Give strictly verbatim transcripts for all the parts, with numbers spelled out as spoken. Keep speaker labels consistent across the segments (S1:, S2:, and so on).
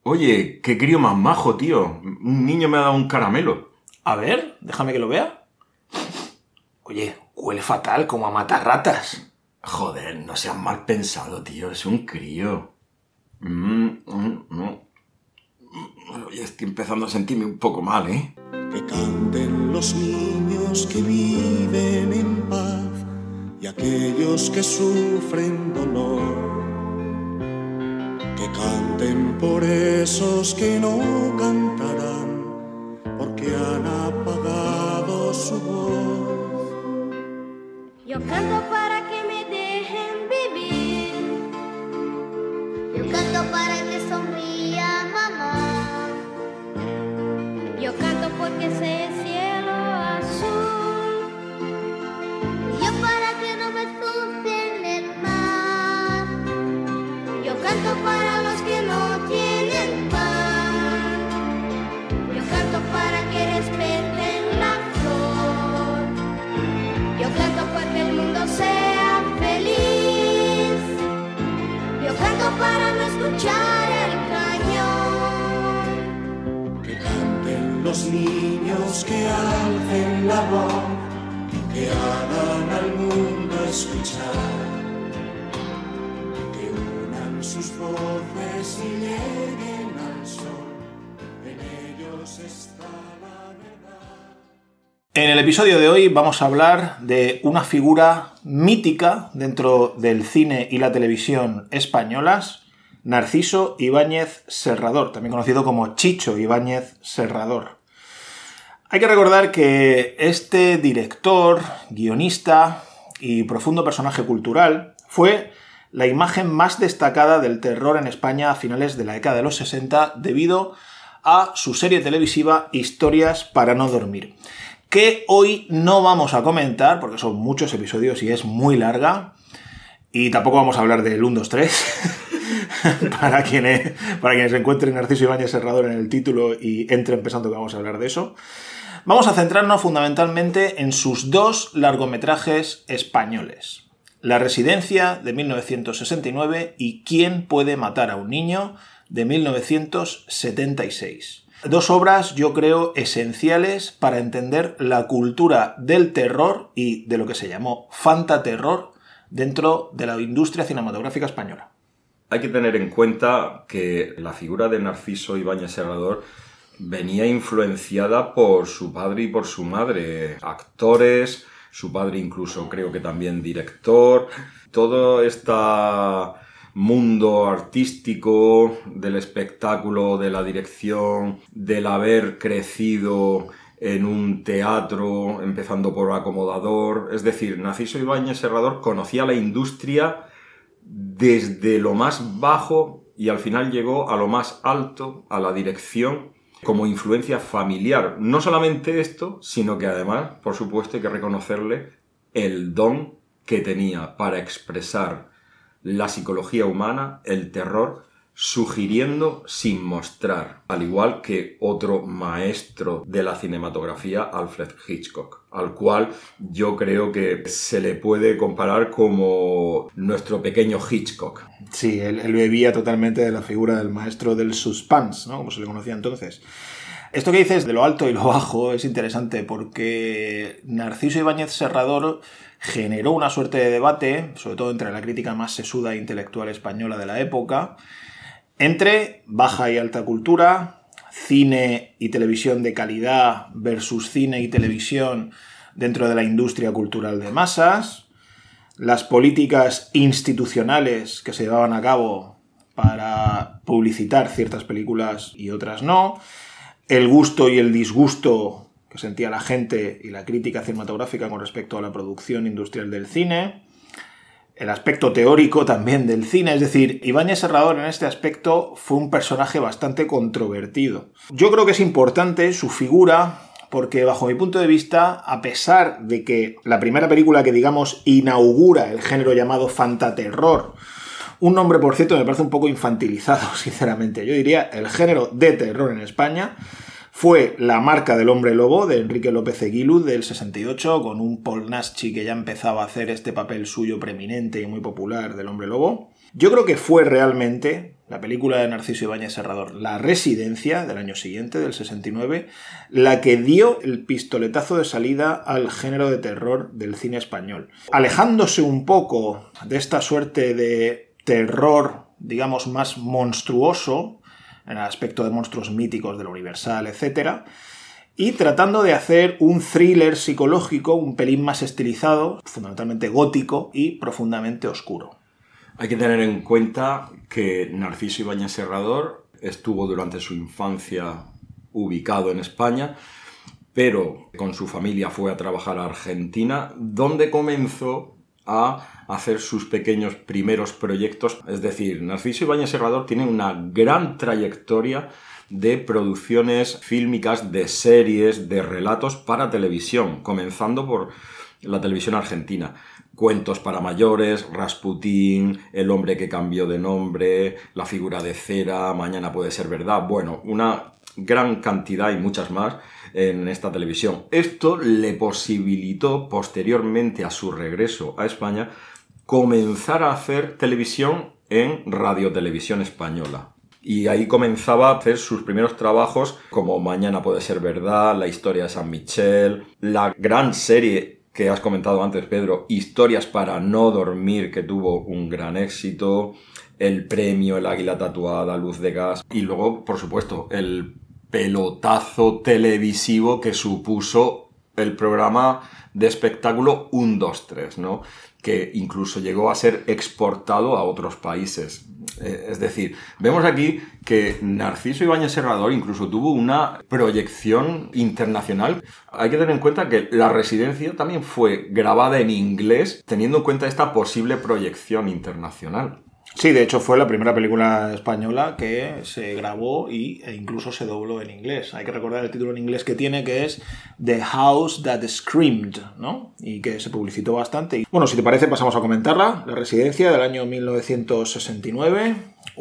S1: Oye, qué crío más majo, tío. Un niño me ha dado un caramelo.
S2: A ver, déjame que lo vea. Oye, huele fatal, como a matarratas.
S1: Joder, no seas mal pensado, tío. Es un crío. Mm, mm, mm. Oye, estoy empezando a sentirme un poco mal, ¿eh?
S3: Que canten los niños que viven en paz y aquellos que sufren dolor. Que canten por esos que no cantarán porque han apagado su voz.
S4: Yo canto para que me dejen vivir. Yo canto para que sonría mamá. Yo canto porque sé el cielo azul. Yo para que no me ensucien el mar. Yo canto para los que no tienen pan. Yo canto para que respeten la flor. Yo canto para que el mundo sea feliz. Yo canto para no escuchar el cañón.
S3: Que canten los niños que alcen la voz, que hagan al mundo escuchar. Que unan sus voces y lleguen al sol. En ellos está la verdad.
S2: En el episodio de hoy vamos a hablar de una figura mítica dentro del cine y la televisión españolas, Narciso Ibáñez Serrador, también conocido como Chicho Ibáñez Serrador. Hay que recordar que este director, guionista y profundo personaje cultural fue la imagen más destacada del terror en España a finales de la década de los sesenta debido a su serie televisiva Historias para no dormir, que hoy no vamos a comentar porque son muchos episodios y es muy larga, y tampoco vamos a hablar del uno, dos, tres para, quienes, para quienes encuentren Narciso Ibáñez Serrador en el título y entren pensando que vamos a hablar de eso. Vamos a centrarnos fundamentalmente en sus dos largometrajes españoles: La Residencia, de mil novecientos sesenta y nueve, y ¿Quién puede matar a un niño?, de mil novecientos setenta y seis. Dos obras, yo creo, esenciales para entender la cultura del terror y de lo que se llamó fantaterror dentro de la industria cinematográfica española.
S1: Hay que tener en cuenta que la figura de Narciso Ibáñez Serrador venía influenciada por su padre y por su madre, actores, su padre incluso creo que también director. Todo este mundo artístico del espectáculo, de la dirección, del haber crecido en un teatro, empezando por acomodador. Es decir, Narciso Ibáñez Serrador conocía la industria desde lo más bajo y al final llegó a lo más alto, a la dirección, como influencia familiar. No solamente esto, sino que además, por supuesto, hay que reconocerle el don que tenía para expresar la psicología humana, el terror, sugiriendo sin mostrar, al igual que otro maestro de la cinematografía, Alfred Hitchcock, al cual yo creo que se le puede comparar como nuestro pequeño Hitchcock.
S2: Sí, él, él bebía totalmente de la figura del maestro del suspense, ¿no?, como se le conocía entonces. Esto que dices de lo alto y lo bajo es interesante porque Narciso Ibáñez Serrador generó una suerte de debate, sobre todo entre la crítica más sesuda e intelectual española de la época, entre baja y alta cultura, cine y televisión de calidad versus cine y televisión dentro de la industria cultural de masas, las políticas institucionales que se llevaban a cabo para publicitar ciertas películas y otras no, el gusto y el disgusto que sentía la gente y la crítica cinematográfica con respecto a la producción industrial del cine, el aspecto teórico también del cine. Es decir, Ibáñez Serrador en este aspecto fue un personaje bastante controvertido. Yo creo que es importante su figura porque, bajo mi punto de vista, a pesar de que la primera película que, digamos, inaugura el género llamado fantaterror, un nombre, por cierto, me parece un poco infantilizado, sinceramente, yo diría el género de terror en España, fue La marca del hombre lobo, de Enrique López Eguiluz, del sesenta y ocho, con un Paul Naschy que ya empezaba a hacer este papel suyo preeminente y muy popular del hombre lobo. Yo creo que fue realmente la película de Narciso Ibáñez Serrador, La Residencia, del año siguiente, del sesenta y nueve, la que dio el pistoletazo de salida al género de terror del cine español. Alejándose un poco de esta suerte de terror, digamos, más monstruoso, en el aspecto de monstruos míticos de la Universal, etcétera, y tratando de hacer un thriller psicológico un pelín más estilizado, fundamentalmente gótico y profundamente oscuro.
S1: Hay que tener en cuenta que Narciso Ibáñez Serrador estuvo durante su infancia ubicado en España, pero con su familia fue a trabajar a Argentina, donde comenzó a hacer sus pequeños primeros proyectos. Es decir, Narciso Ibáñez Serrador tiene una gran trayectoria de producciones fílmicas, de series, de relatos para televisión, comenzando por la televisión argentina. Cuentos para mayores, Rasputín, El hombre que cambió de nombre, La figura de cera, Mañana puede ser verdad. Bueno, una gran cantidad y muchas más en esta televisión. Esto le posibilitó, posteriormente a su regreso a España, comenzar a hacer televisión en Radio Televisión Española. Y ahí comenzaba a hacer sus primeros trabajos como Mañana puede ser verdad, La historia de San Michel, la gran serie que has comentado antes, Pedro, Historias para no dormir, que tuvo un gran éxito, el premio El águila tatuada, Luz de gas, y luego, por supuesto, el pelotazo televisivo que supuso el programa de espectáculo uno, dos, tres, ¿no? Que incluso llegó a ser exportado a otros países. Eh, es decir, vemos aquí que Narciso Ibáñez Serrador incluso tuvo una proyección internacional. Hay que tener en cuenta que La Residencia también fue grabada en inglés, teniendo en cuenta esta posible proyección internacional.
S2: Sí, de hecho fue la primera película española que se grabó y, e incluso se dobló en inglés. Hay que recordar el título en inglés que tiene, que es The House That Screamed, ¿no? Y que se publicitó bastante. Y, bueno, si te parece pasamos a comentarla. La Residencia, del año mil novecientos sesenta y nueve,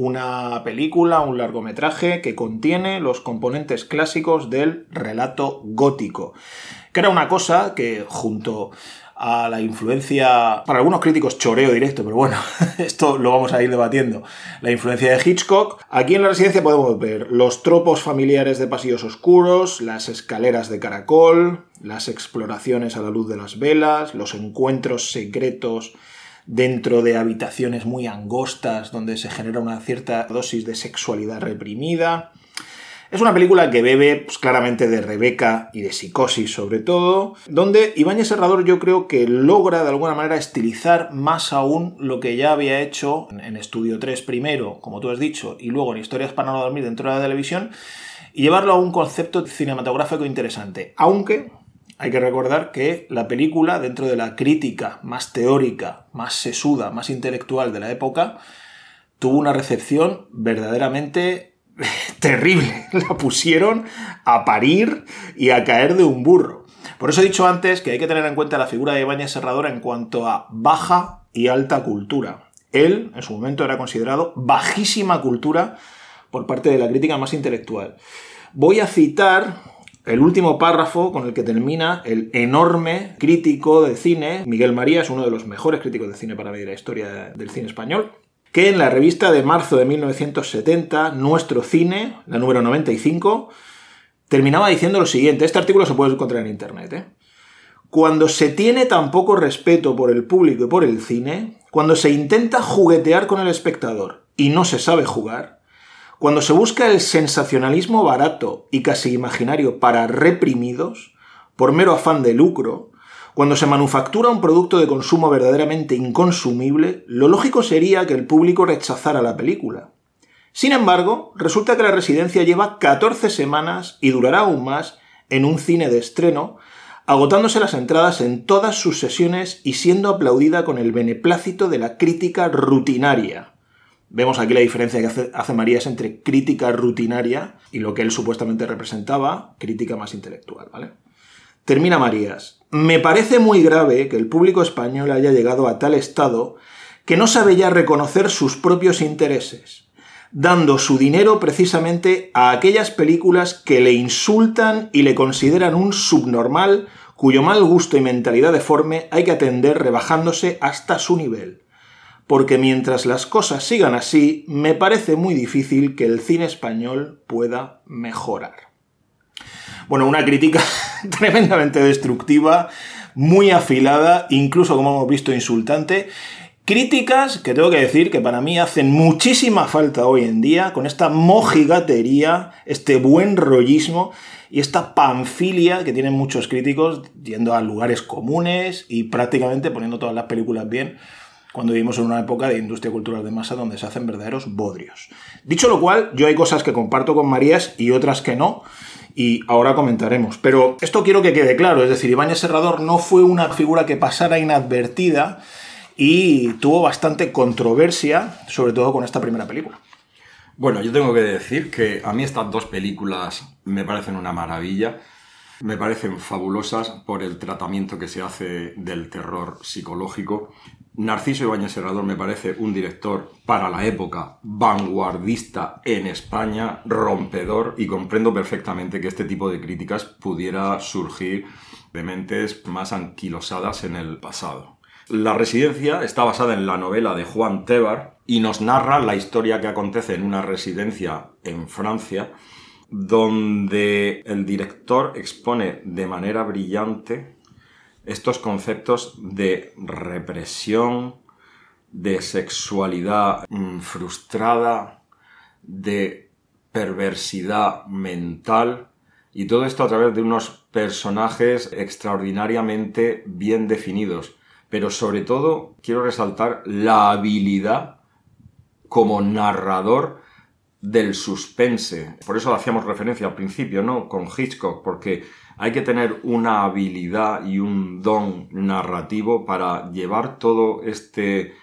S2: una película, un largometraje que contiene los componentes clásicos del relato gótico, que era una cosa que junto a la influencia, para algunos críticos choreo directo, pero bueno, esto lo vamos a ir debatiendo, la influencia de Hitchcock. Aquí en La Residencia podemos ver los tropos familiares de pasillos oscuros, las escaleras de caracol, las exploraciones a la luz de las velas, los encuentros secretos dentro de habitaciones muy angostas donde se genera una cierta dosis de sexualidad reprimida. Es una película que bebe pues, claramente de Rebeca y de Psicosis sobre todo, donde Ibáñez Serrador yo creo que logra de alguna manera estilizar más aún lo que ya había hecho en Estudio tres primero, como tú has dicho, y luego en Historias para no dormir dentro de la televisión, y llevarlo a un concepto cinematográfico interesante. Aunque hay que recordar que la película, dentro de la crítica más teórica, más sesuda, más intelectual de la época, tuvo una recepción verdaderamente terrible. La pusieron a parir y a caer de un burro. Por eso he dicho antes que hay que tener en cuenta la figura de Ibáñez Serrador en cuanto a baja y alta cultura. Él, en su momento, era considerado bajísima cultura por parte de la crítica más intelectual. Voy a citar el último párrafo con el que termina el enorme crítico de cine. Miguel María es uno de los mejores críticos de cine para mí de la historia del cine español, que en la revista de marzo de mil novecientos setenta, Nuestro Cine, la número noventa y cinco, terminaba diciendo lo siguiente. Este artículo se puede encontrar en internet, ¿eh? Cuando se tiene tan poco respeto por el público y por el cine, cuando se intenta juguetear con el espectador y no se sabe jugar, cuando se busca el sensacionalismo barato y casi imaginario para reprimidos, por mero afán de lucro, cuando se manufactura un producto de consumo verdaderamente inconsumible, lo lógico sería que el público rechazara la película. Sin embargo, resulta que La Residencia lleva catorce semanas y durará aún más en un cine de estreno, agotándose las entradas en todas sus sesiones y siendo aplaudida con el beneplácito de la crítica rutinaria. Vemos aquí la diferencia que hace, hace Marías entre crítica rutinaria y lo que él supuestamente representaba, crítica más intelectual, ¿vale? Termina Marías. Me parece muy grave que el público español haya llegado a tal estado que no sabe ya reconocer sus propios intereses, dando su dinero precisamente a aquellas películas que le insultan y le consideran un subnormal cuyo mal gusto y mentalidad deforme hay que atender rebajándose hasta su nivel. porque mientras las cosas sigan así, me parece muy difícil que el cine español pueda mejorar. Bueno, una crítica tremendamente destructiva, muy afilada, incluso, como hemos visto, insultante. Críticas que tengo que decir que para mí hacen muchísima falta hoy en día, con esta mojigatería, este buen rollismo y esta panfilia que tienen muchos críticos yendo a lugares comunes y prácticamente poniendo todas las películas bien, cuando vivimos en una época de industria cultural de masa donde se hacen verdaderos bodrios. Dicho lo cual, yo hay cosas que comparto con Marías y otras que no, y ahora comentaremos. Pero esto quiero que quede claro, es decir, Ibáñez Serrador no fue una figura que pasara inadvertida y tuvo bastante controversia, sobre todo con esta primera película.
S1: Bueno, yo tengo que decir que a mí estas dos películas me parecen una maravilla, me parecen fabulosas por el tratamiento que se hace del terror psicológico. Narciso Ibáñez Serrador me parece un director para la época vanguardista en España, rompedor, y comprendo perfectamente que este tipo de críticas pudiera surgir de mentes más anquilosadas en el pasado. La Residencia está basada en la novela de Juan Tebar y nos narra la historia que acontece en una residencia en Francia, donde el director expone de manera brillante estos conceptos de represión, de sexualidad frustrada, de perversidad mental, y todo esto a través de unos personajes extraordinariamente bien definidos. Pero sobre todo quiero resaltar la habilidad como narrador del suspense. Por eso hacíamos referencia al principio, ¿no?, con Hitchcock, porque hay que tener una habilidad y un don narrativo para llevar todo este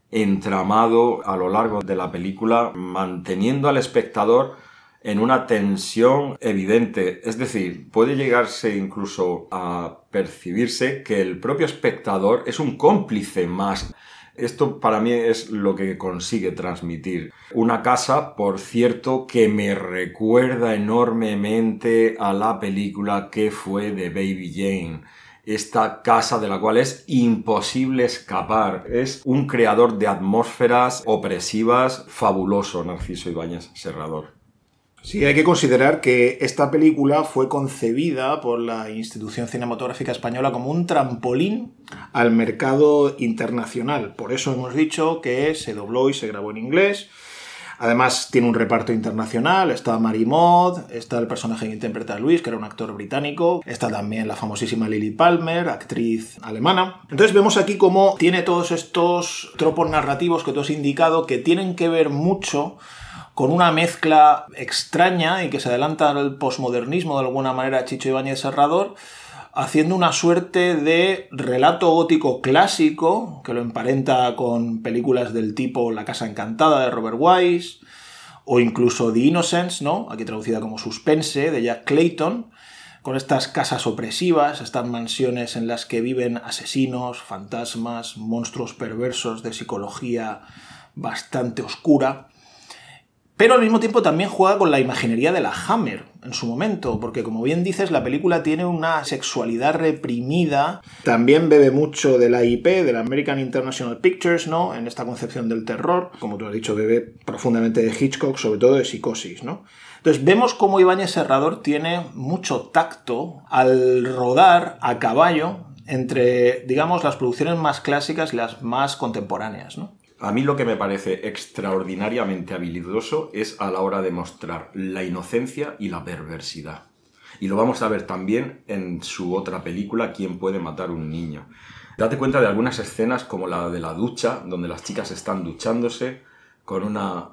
S1: entramado a lo largo de la película, manteniendo al espectador en una tensión evidente. Es decir, puede llegarse incluso a percibirse que el propio espectador es un cómplice más. Esto para mí es lo que consigue transmitir. Una casa, por cierto, que me recuerda enormemente a la película que fue de Baby Jane. Esta casa de la cual es imposible escapar. Es un creador de atmósferas opresivas fabuloso, Narciso Ibáñez Serrador.
S2: Sí, hay que considerar que esta película fue concebida por la Institución Cinematográfica Española como un trampolín al mercado internacional. Por eso hemos dicho que se dobló y se grabó en inglés. Además, tiene un reparto internacional. Está Mary Maud, está el personaje que interpreta a Luis, que era un actor británico. Está también la famosísima Lily Palmer, actriz alemana. Entonces vemos aquí cómo tiene todos estos tropos narrativos que tú has indicado que tienen que ver mucho con una mezcla extraña y que se adelanta al posmodernismo de alguna manera a Chicho Ibáñez Serrador, haciendo una suerte de relato gótico clásico que lo emparenta con películas del tipo La Casa Encantada de Robert Wise o incluso The Innocents, ¿no?, aquí traducida como Suspense, de Jack Clayton, con estas casas opresivas, estas mansiones en las que viven asesinos, fantasmas, monstruos perversos de psicología bastante oscura. Pero al mismo tiempo también juega con la imaginería de la Hammer en su momento, porque como bien dices, la película tiene una sexualidad reprimida. También bebe mucho de la I P, de la American International Pictures, ¿no?, en esta concepción del terror. Como tú has dicho, bebe profundamente de Hitchcock, sobre todo de Psicosis, ¿no? Entonces vemos cómo Ibáñez Serrador tiene mucho tacto al rodar a caballo entre, digamos, las producciones más clásicas y las más contemporáneas, ¿no?
S1: A mí lo que me parece extraordinariamente habilidoso es a la hora de mostrar la inocencia y la perversidad. Y lo vamos a ver también en su otra película, ¿Quién puede matar un niño? Date cuenta de algunas escenas como la de la ducha, donde las chicas están duchándose con una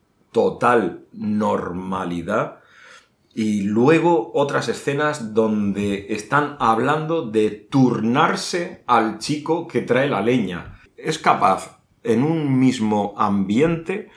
S1: total normalidad. Y luego otras escenas donde están hablando de turnarse al chico que trae la leña. Es capaz, en un mismo ambiente,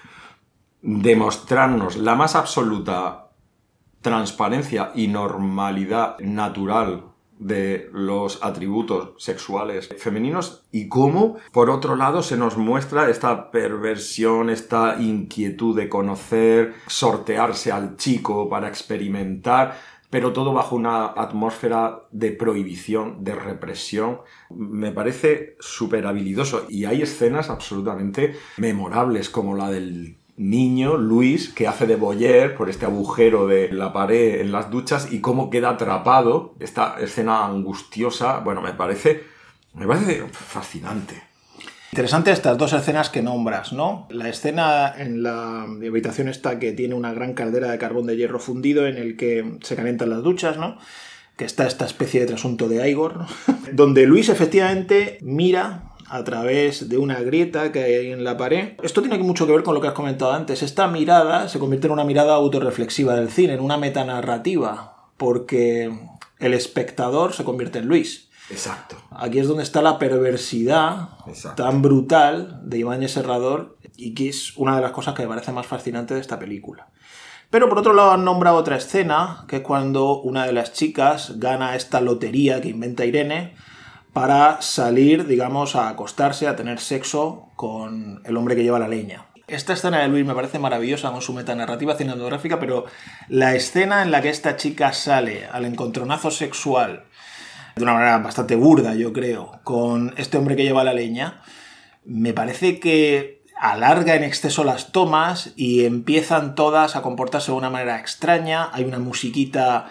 S1: demostrarnos la más absoluta transparencia y normalidad natural de los atributos sexuales femeninos y cómo, por otro lado, se nos muestra esta perversión, esta inquietud de conocer, sortearse al chico para experimentar, pero todo bajo una atmósfera de prohibición, de represión. Me parece súper habilidoso y hay escenas absolutamente memorables, como la del niño, Luis, que hace de voyeur por este agujero de la pared en las duchas y cómo queda atrapado. Esta escena angustiosa, bueno, me parece, me parece fascinante.
S2: Interesante estas dos escenas que nombras, ¿no? La escena en la habitación esta que tiene una gran caldera de carbón de hierro fundido en el que se calientan las duchas, ¿no? Que está esta especie de trasunto de Igor, ¿no? Donde Luis efectivamente mira a través de una grieta que hay en la pared. Esto tiene mucho que ver con lo que has comentado antes. Esta mirada se convierte en una mirada autorreflexiva del cine, en una metanarrativa, porque el espectador se convierte en Luis.
S1: Exacto.
S2: Aquí es donde está la perversidad Exacto. tan brutal de Ibáñez Serrador y que es una de las cosas que me parece más fascinante de esta película. Pero por otro lado han nombrado otra escena, que es cuando una de las chicas gana esta lotería que inventa Irene para salir, digamos, a acostarse, a tener sexo con el hombre que lleva la leña. Esta escena de Luis me parece maravillosa con su metanarrativa cinematográfica, pero la escena en la que esta chica sale al encontronazo sexual de una manera bastante burda, yo creo, con este hombre que lleva la leña, me parece que alarga en exceso las tomas y empiezan todas a comportarse de una manera extraña. Hay una musiquita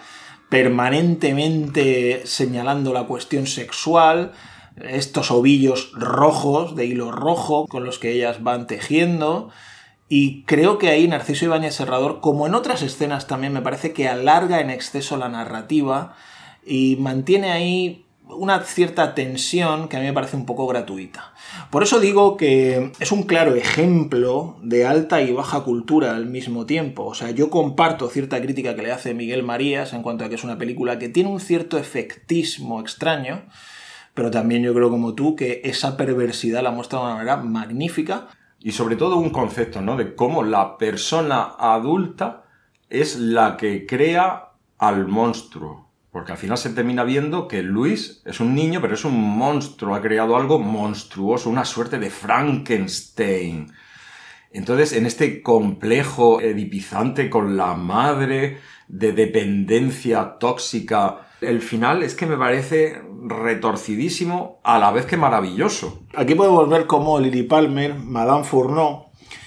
S2: permanentemente señalando la cuestión sexual, estos ovillos rojos, de hilo rojo, con los que ellas van tejiendo, y creo que ahí Narciso Ibáñez Serrador, como en otras escenas también, me parece que alarga en exceso la narrativa y mantiene ahí una cierta tensión que a mí me parece un poco gratuita. Por eso digo que es un claro ejemplo de alta y baja cultura al mismo tiempo. O sea, yo comparto cierta crítica que le hace Miguel Marías en cuanto a que es una película que tiene un cierto efectismo extraño, pero también yo creo como tú que esa perversidad la muestra de una manera magnífica.
S1: Y sobre todo un concepto, ¿no?, de cómo la persona adulta es la que crea al monstruo. Porque al final se termina viendo que Luis es un niño, pero es un monstruo, ha creado algo monstruoso, una suerte de Frankenstein. Entonces, en este complejo edipizante con la madre, de dependencia tóxica, el final es que me parece retorcidísimo a la vez que maravilloso.
S2: Aquí podemos ver cómo Lily Palmer, Madame Fourneau,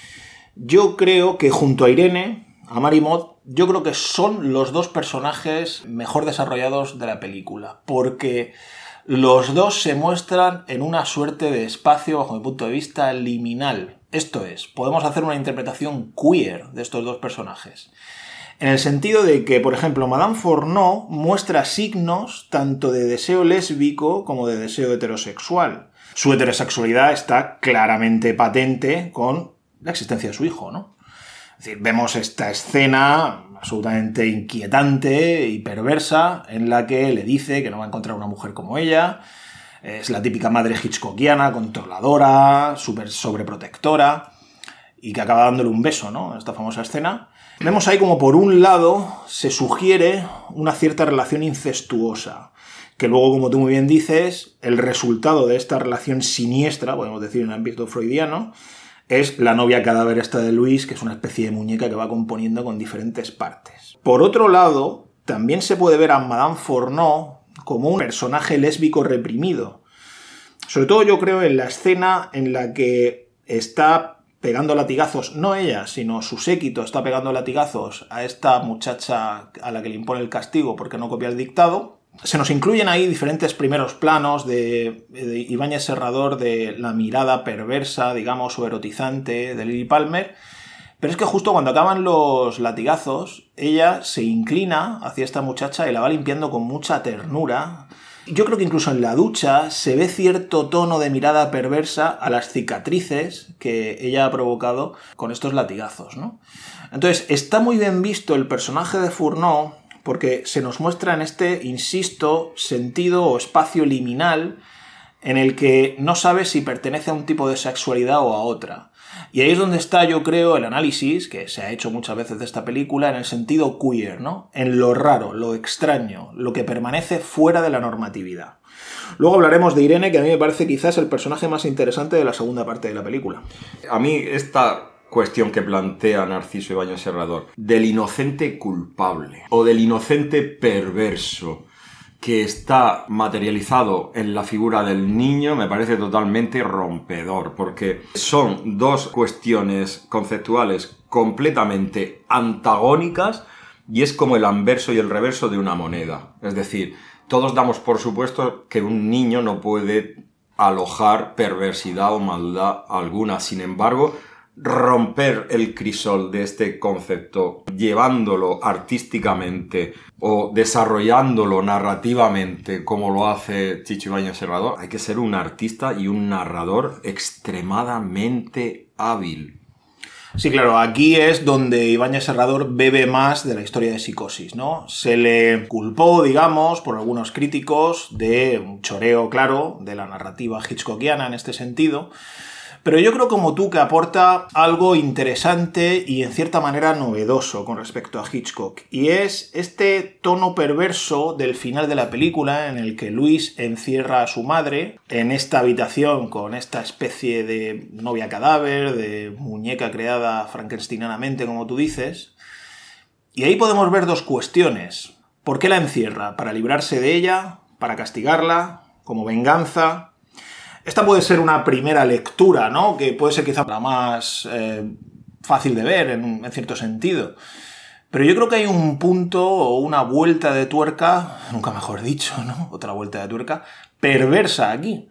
S2: yo creo que junto a Irene, a Mary Maud, yo creo que son los dos personajes mejor desarrollados de la película, porque los dos se muestran en una suerte de espacio, bajo mi punto de vista, liminal. Esto es, podemos hacer una interpretación queer de estos dos personajes. En el sentido de que, por ejemplo, Madame Fourneau muestra signos tanto de deseo lésbico como de deseo heterosexual. Su heterosexualidad está claramente patente con la existencia de su hijo, ¿no? Es decir, vemos esta escena absolutamente inquietante y perversa en la que le dice que no va a encontrar una mujer como ella. Es la típica madre hitchcockiana, controladora, súper sobreprotectora, y que acaba dándole un beso, ¿no?, en esta famosa escena. Vemos ahí como por un lado se sugiere una cierta relación incestuosa, que luego, como tú muy bien dices, el resultado de esta relación siniestra, podemos decir en el ámbito freudiano, es la novia cadáver esta de Luis, que es una especie de muñeca que va componiendo con diferentes partes. Por otro lado, también se puede ver a Madame Fourneau como un personaje lésbico reprimido. Sobre todo yo creo en la escena en la que está pegando latigazos, no ella, sino su séquito está pegando latigazos a esta muchacha a la que le impone el castigo porque no copia el dictado. Se nos incluyen ahí diferentes primeros planos de, de Ibáñez Serrador, de la mirada perversa, digamos, o erotizante de Lily Palmer, pero es que justo cuando acaban los latigazos, ella se inclina hacia esta muchacha y la va limpiando con mucha ternura. Yo creo que incluso en la ducha se ve cierto tono de mirada perversa a las cicatrices que ella ha provocado con estos latigazos, ¿no? Entonces, está muy bien visto el personaje de Fourneau porque se nos muestra en este, insisto, sentido o espacio liminal en el que no sabes si pertenece a un tipo de sexualidad o a otra. Y ahí es donde está, yo creo, el análisis, que se ha hecho muchas veces de esta película, en el sentido queer, ¿no? En lo raro, lo extraño, lo que permanece fuera de la normatividad. Luego hablaremos de Irene, que a mí me parece quizás el personaje más interesante de la segunda parte de la película.
S1: A mí esta cuestión que plantea Narciso Ibáñez Serrador, del inocente culpable o del inocente perverso que está materializado en la figura del niño, me parece totalmente rompedor, porque son dos cuestiones conceptuales completamente antagónicas y es como el anverso y el reverso de una moneda. Es decir, todos damos por supuesto que un niño no puede alojar perversidad o maldad alguna. Sin embargo, romper el crisol de este concepto, llevándolo artísticamente o desarrollándolo narrativamente como lo hace Chicho Ibáñez Serrador, hay que ser un artista y un narrador extremadamente hábil.
S2: Sí, claro, aquí es donde Ibáñez Serrador bebe más de la historia de Psicosis, ¿no? Se le culpó, digamos, por algunos críticos de un choreo claro de la narrativa hitchcockiana en este sentido, pero yo creo como tú que aporta algo interesante y en cierta manera novedoso con respecto a Hitchcock, y es este tono perverso del final de la película en el que Luis encierra a su madre en esta habitación con esta especie de novia cadáver, de muñeca creada frankensteinanamente, como tú dices, y ahí podemos ver dos cuestiones. ¿Por qué la encierra? ¿Para librarse de ella? ¿Para castigarla? ¿Como venganza? Esta puede ser una primera lectura, ¿no? Que puede ser quizá la más eh, fácil de ver en, en cierto sentido. Pero yo creo que hay un punto o una vuelta de tuerca, nunca mejor dicho, ¿no? Otra vuelta de tuerca, perversa aquí.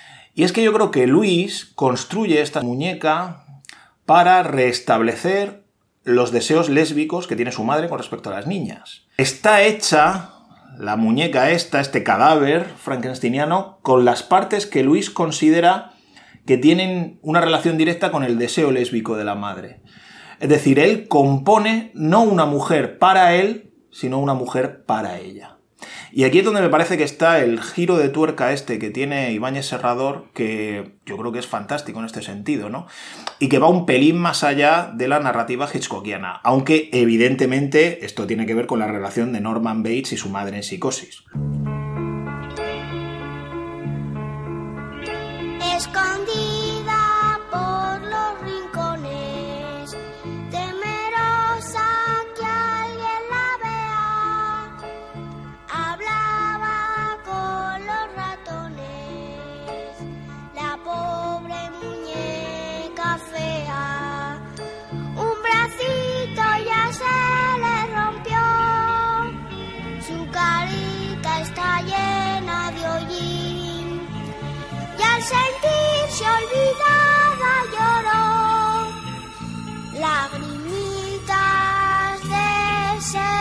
S2: Y es que yo creo que Luis construye esta muñeca para restablecer los deseos lésbicos que tiene su madre con respecto a las niñas. Está hecha la muñeca esta, este cadáver frankensteiniano, con las partes que Luis considera que tienen una relación directa con el deseo lésbico de la madre. Es decir, él compone no una mujer para él, sino una mujer para ella. Y aquí es donde me parece que está el giro de tuerca este que tiene Ibáñez Serrador, que yo creo que es fantástico en este sentido, ¿no? Y que va un pelín más allá de la narrativa hitchcockiana, aunque evidentemente esto tiene que ver con la relación de Norman Bates y su madre en Psicosis.
S4: Escondida por los rincones, temerosa que alguien la vea, hablaba con los ratones, la pobre muñeca fea, un bracito ya se le rompió, su carita está llena de hollín, y al sentirse olvidada lloró lagrimitas de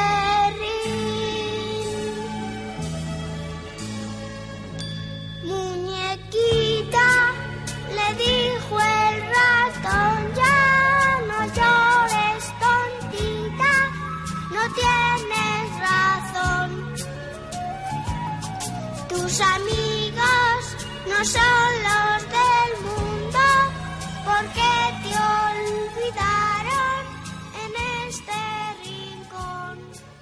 S4: serrín. Muñequita, le dijo el ratón, ya no llores, tontita, no tienes razón. Tus amigos no son los del mundo, porque te olvidaron en este rincón.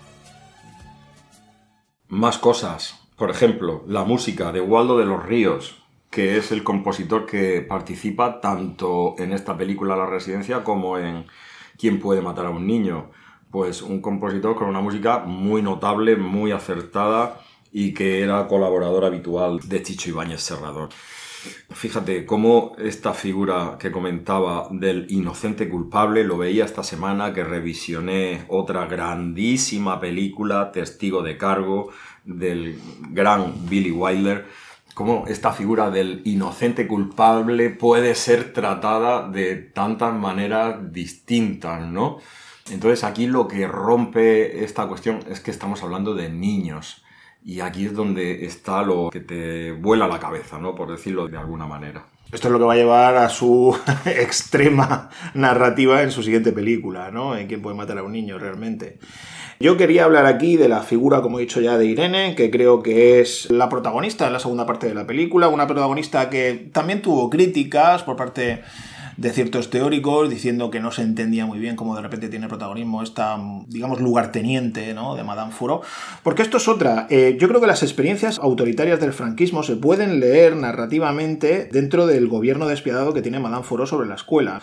S1: Más cosas. Por ejemplo, la música de Waldo de los Ríos, que es el compositor que participa tanto en esta película La Residencia como en ¿Quién puede matar a un niño? Pues un compositor con una música muy notable, muy acertada, y que era colaborador habitual de Chicho Ibáñez Serrador. Fíjate cómo esta figura que comentaba del inocente culpable lo veía esta semana que revisioné otra grandísima película, Testigo de Cargo, del gran Billy Wilder. Cómo esta figura del inocente culpable puede ser tratada de tantas maneras distintas, ¿no? Entonces aquí lo que rompe esta cuestión es que estamos hablando de niños. Y aquí es donde está lo que te vuela la cabeza, ¿no? Por decirlo de alguna manera.
S2: Esto es lo que va a llevar a su extrema narrativa en su siguiente película, ¿no? En ¿Quién puede matar a un niño realmente? Yo quería hablar aquí de la figura, como he dicho ya, de Irene, que creo que es la protagonista en la segunda parte de la película, una protagonista que también tuvo críticas por parte de ciertos teóricos diciendo que no se entendía muy bien cómo de repente tiene protagonismo esta, digamos, lugarteniente, ¿no?, de Madame Fourreau. Porque esto es otra. Eh, yo creo que las experiencias autoritarias del franquismo se pueden leer narrativamente dentro del gobierno despiadado que tiene Madame Fourreau sobre la escuela.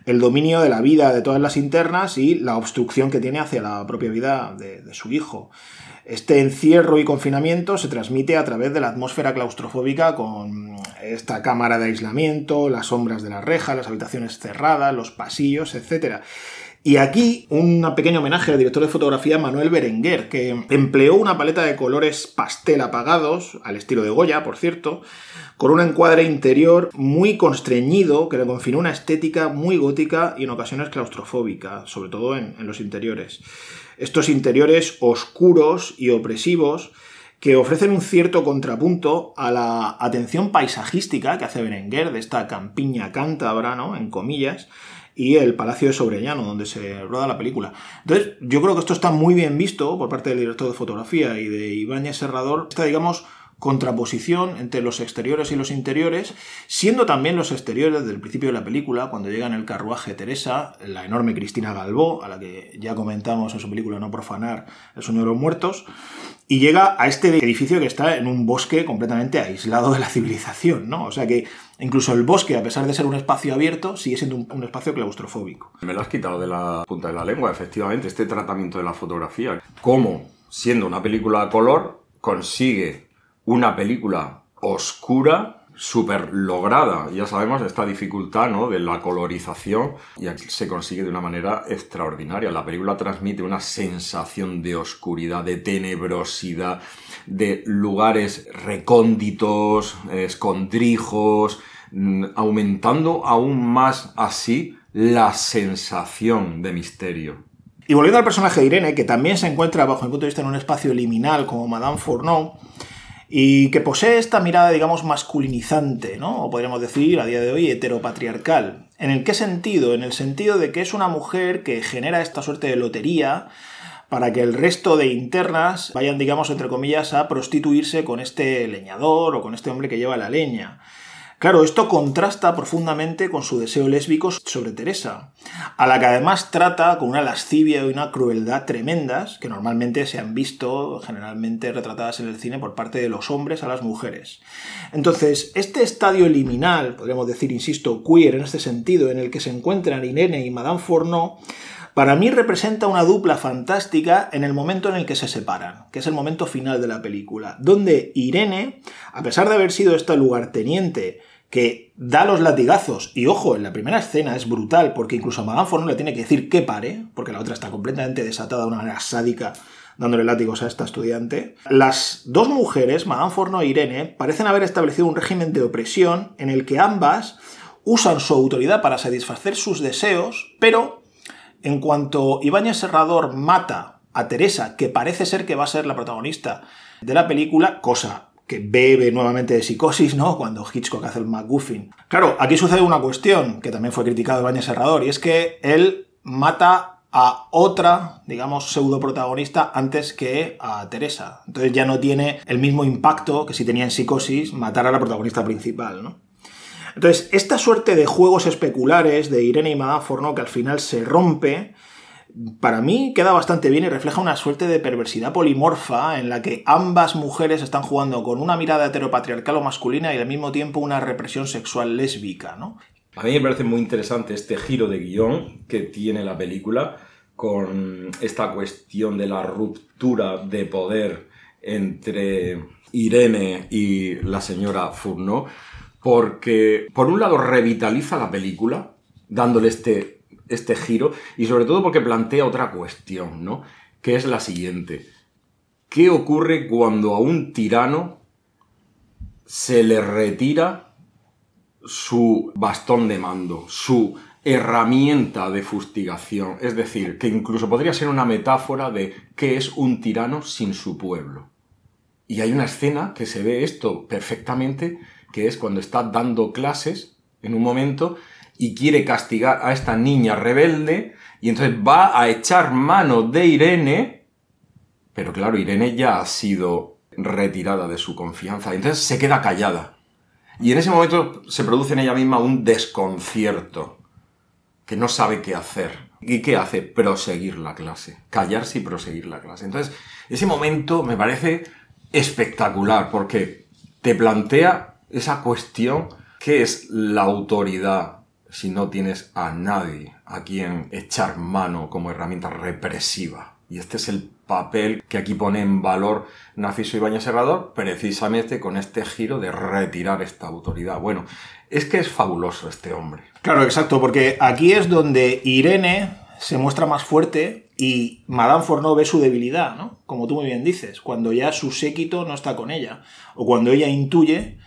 S2: el dominio de la vida de todas las internas y la obstrucción que tiene hacia la propia vida de, de su hijo. Este encierro y confinamiento se transmite a través de la atmósfera claustrofóbica con esta cámara de aislamiento, las sombras de las rejas, las habitaciones cerradas, los pasillos, etcétera. Y aquí un pequeño homenaje al director de fotografía Manuel Berenguer, que empleó una paleta de colores pastel apagados, al estilo de Goya, por cierto, con un encuadre interior muy constreñido que le confinó una estética muy gótica y en ocasiones claustrofóbica, sobre todo en, en los interiores. Estos interiores oscuros y opresivos que ofrecen un cierto contrapunto a la atención paisajística que hace Berenguer de esta campiña cántabra, ¿no?, en comillas, y el Palacio de Sobrellano, donde se roda la película. Entonces, yo creo que esto está muy bien visto por parte del director de fotografía y de Ibáñez Serrador, esta, digamos, contraposición entre los exteriores y los interiores, siendo también los exteriores desde el principio de la película, cuando llega en el carruaje Teresa, la enorme Cristina Galbó, a la que ya comentamos en su película No profanar el sueño de los muertos, y llega a este edificio que está en un bosque completamente aislado de la civilización, ¿no? O sea que incluso el bosque, a pesar de ser un espacio abierto, sigue siendo un, un espacio claustrofóbico.
S1: Me lo has quitado de la punta de la lengua, efectivamente, este tratamiento de la fotografía. Cómo, siendo una película a color, consigue una película oscura, súper lograda. Ya sabemos esta dificultad, ¿no?, de la colorización, y aquí se consigue de una manera extraordinaria. La película transmite una sensación de oscuridad, de tenebrosidad, de lugares recónditos, escondrijos, aumentando aún más así la sensación de misterio.
S2: Y volviendo al personaje de Irene, que también se encuentra, bajo mi punto de vista, en un espacio liminal como Madame Fourneau, y que posee esta mirada, digamos, masculinizante, ¿no?, o podríamos decir, a día de hoy, heteropatriarcal. ¿En el qué sentido? En el sentido de que es una mujer que genera esta suerte de lotería para que el resto de internas vayan, digamos, entre comillas, a prostituirse con este leñador o con este hombre que lleva la leña. Claro, esto contrasta profundamente con su deseo lésbico sobre Teresa, a la que además trata con una lascivia y una crueldad tremendas que normalmente se han visto generalmente retratadas en el cine por parte de los hombres a las mujeres. Entonces, este estadio liminal, podríamos decir, insisto, queer en este sentido, en el que se encuentran Irene y Madame Fourneau, para mí representa una dupla fantástica en el momento en el que se separan, que es el momento final de la película, donde Irene, a pesar de haber sido esta lugarteniente que da los latigazos, y ojo, en la primera escena es brutal, porque incluso a Madame Fourneau le tiene que decir que pare, porque la otra está completamente desatada de una manera sádica, dándole látigos a esta estudiante. Las dos mujeres, Madame Fourneau e Irene, parecen haber establecido un régimen de opresión en el que ambas usan su autoridad para satisfacer sus deseos, pero en cuanto Ibáñez Serrador mata a Teresa, que parece ser que va a ser la protagonista de la película, cosa que bebe nuevamente de psicosis, ¿no?, cuando Hitchcock hace el MacGuffin. Claro, aquí sucede una cuestión que también fue criticado Ibáñez Serrador, y es que él mata a otra, digamos, pseudoprotagonista antes que a Teresa. Entonces ya no tiene el mismo impacto que si tenía en Psicosis matar a la protagonista principal, ¿no? Entonces, esta suerte de juegos especulares de Irene y Madame Fourneau que al final se rompe, para mí queda bastante bien y refleja una suerte de perversidad polimorfa en la que ambas mujeres están jugando con una mirada heteropatriarcal o masculina y al mismo tiempo una represión sexual lésbica, ¿no?
S1: A mí me parece muy interesante este giro de guión que tiene la película con esta cuestión de la ruptura de poder entre Irene y la señora Fourneau, porque por un lado revitaliza la película dándole este este giro, y sobre todo porque plantea otra cuestión, ¿no?, que es la siguiente. ¿Qué ocurre cuando a un tirano se le retira su bastón de mando, su herramienta de fustigación? Es decir, que incluso podría ser una metáfora de qué es un tirano sin su pueblo. Y hay una escena que se ve esto perfectamente, que es cuando está dando clases en un momento y quiere castigar a esta niña rebelde, y entonces va a echar mano de Irene, pero claro, Irene ya ha sido retirada de su confianza, y entonces se queda callada. Y en ese momento se produce en ella misma un desconcierto, que no sabe qué hacer. ¿Y qué hace? Proseguir la clase, callarse y proseguir la clase. Entonces, ese momento me parece espectacular, porque te plantea esa cuestión, ¿qué es la autoridad si no tienes a nadie a quien echar mano como herramienta represiva. Y este es el papel que aquí pone en valor Narciso Ibáñez Serrador, precisamente con este giro de retirar esta autoridad. Bueno, es que es fabuloso este hombre.
S2: Claro, exacto, porque aquí es donde Irene se muestra más fuerte y Madame Fourneau ve su debilidad, ¿no? Como tú muy bien dices, cuando ya su séquito no está con ella, o cuando ella intuye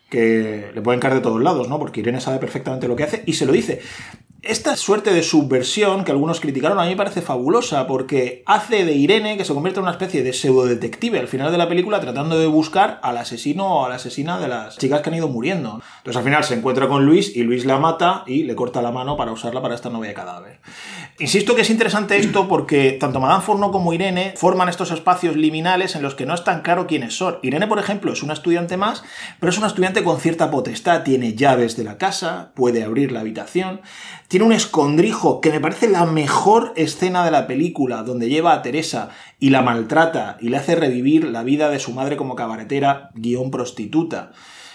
S2: que le pueden caer de todos lados, ¿no? Porque Irene sabe perfectamente lo que hace y se lo dice. Esta suerte de subversión que algunos criticaron a mí me parece fabulosa porque hace de Irene que se convierte en una especie de pseudodetective al final de la película tratando de buscar al asesino o a la asesina de las chicas que han ido muriendo. Entonces al final se encuentra con Luis y Luis la mata y le corta la mano para usarla para esta novia de cadáver. Insisto que es interesante esto porque tanto Madame Fourneau como Irene forman estos espacios liminales en los que no es tan claro quiénes son. Irene, por ejemplo, es una estudiante más, pero es una estudiante con cierta potestad. Tiene llaves de la casa, puede abrir la habitación, tiene un escondrijo que me parece la mejor escena de la película, donde lleva a Teresa y la maltrata y le hace revivir la vida de su madre como cabaretera guión prostituta.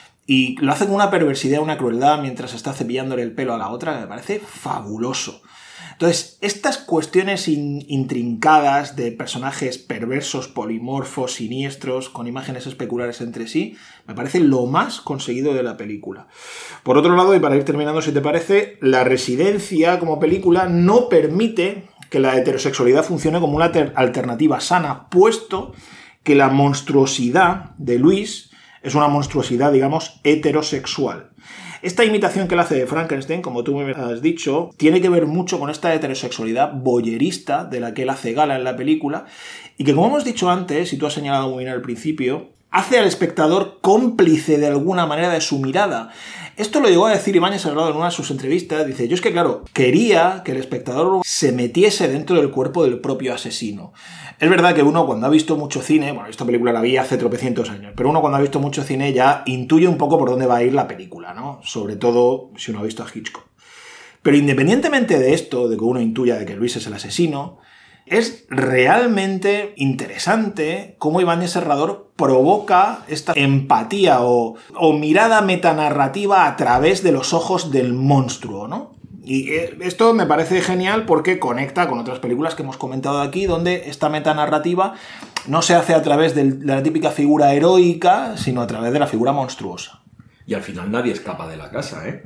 S2: Y lo hace con una perversidad, una crueldad mientras está cepillándole el pelo a la otra, que me parece fabuloso. Entonces, estas cuestiones in- intrincadas de personajes perversos, polimorfos, siniestros, con imágenes especulares entre sí, me parece lo más conseguido de la película. Por otro lado, y para ir terminando, si te parece, La Residencia como película no permite que la heterosexualidad funcione como una ter- alternativa sana, puesto que la monstruosidad de Luis es una monstruosidad, digamos, heterosexual. Esta imitación que él hace de Frankenstein, como tú me has dicho, tiene que ver mucho con esta heterosexualidad voyerista de la que él hace gala en la película y que, como hemos dicho antes, y tú has señalado muy bien al principio, hace al espectador cómplice de alguna manera de su mirada. Esto lo llegó a decir Ibáñez Serrador en una de sus entrevistas. Dice, yo es que, claro, quería que el espectador se metiese dentro del cuerpo del propio asesino. Es verdad que uno cuando ha visto mucho cine, bueno, esta película la vi hace tropecientos años, pero uno cuando ha visto mucho cine ya intuye un poco por dónde va a ir la película, ¿no? Sobre todo si uno ha visto a Hitchcock. Pero independientemente de esto, de que uno intuya de que Luis es el asesino, es realmente interesante cómo Ibáñez Serrador provoca esta empatía o, o mirada metanarrativa a través de los ojos del monstruo, ¿no? Y esto me parece genial porque conecta con otras películas que hemos comentado aquí, donde esta metanarrativa no se hace a través de la típica figura heroica, sino a través de la figura monstruosa.
S1: Y al final nadie escapa de la casa, ¿eh?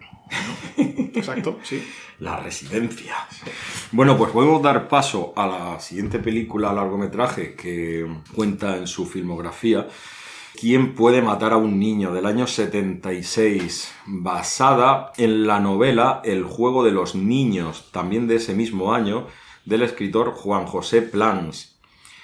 S2: Exacto, sí.
S1: La Residencia. Bueno, pues podemos dar paso a la siguiente película largometraje que cuenta en su filmografía ¿Quién puede matar a un niño?, del año setenta y seis, basada en la novela El juego de los niños, también de ese mismo año, del escritor Juan José Plans.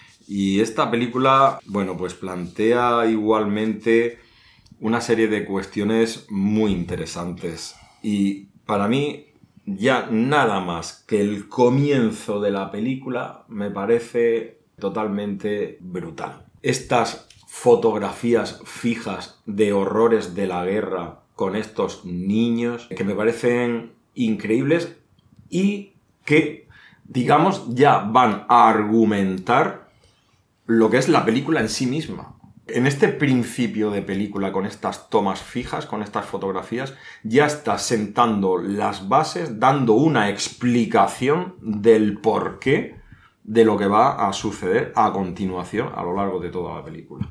S1: Y esta película, bueno, pues plantea igualmente una serie de cuestiones muy interesantes. Y para mí, ya nada más que el comienzo de la película me parece totalmente brutal. Estas fotografías fijas de horrores de la guerra con estos niños que me parecen increíbles y que, digamos, ya van a argumentar lo que es la película en sí misma. En este principio de película, con estas tomas fijas, con estas fotografías, ya está sentando las bases, dando una explicación del porqué de lo que va a suceder a continuación a lo largo de toda la película.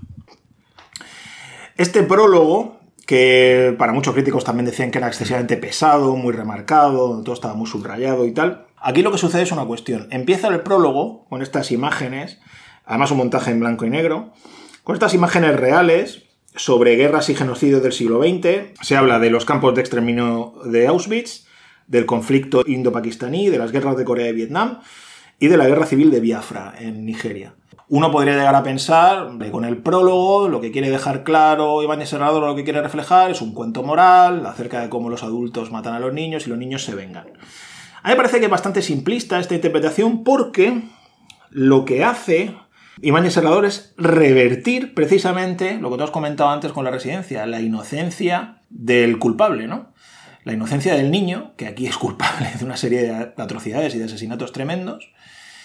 S2: Este prólogo, que para muchos críticos también decían que era excesivamente pesado, muy remarcado, todo estaba muy subrayado y tal, aquí lo que sucede es una cuestión. Empieza el prólogo con estas imágenes, además un montaje en blanco y negro, con estas imágenes reales sobre guerras y genocidios del siglo veinte. Se habla de los campos de exterminio de Auschwitz, del conflicto indo-pakistaní, de las guerras de Corea y Vietnam y de la guerra civil de Biafra en Nigeria. Uno podría llegar a pensar que con el prólogo lo que quiere dejar claro Ibáñez Serrador, lo que quiere reflejar es un cuento moral acerca de cómo los adultos matan a los niños y los niños se vengan. A mí me parece que es bastante simplista esta interpretación porque lo que hace Ibáñez Serrador es revertir precisamente lo que tú has comentado antes con La Residencia, la inocencia del culpable, ¿no? La inocencia del niño, que aquí es culpable de una serie de atrocidades y de asesinatos tremendos,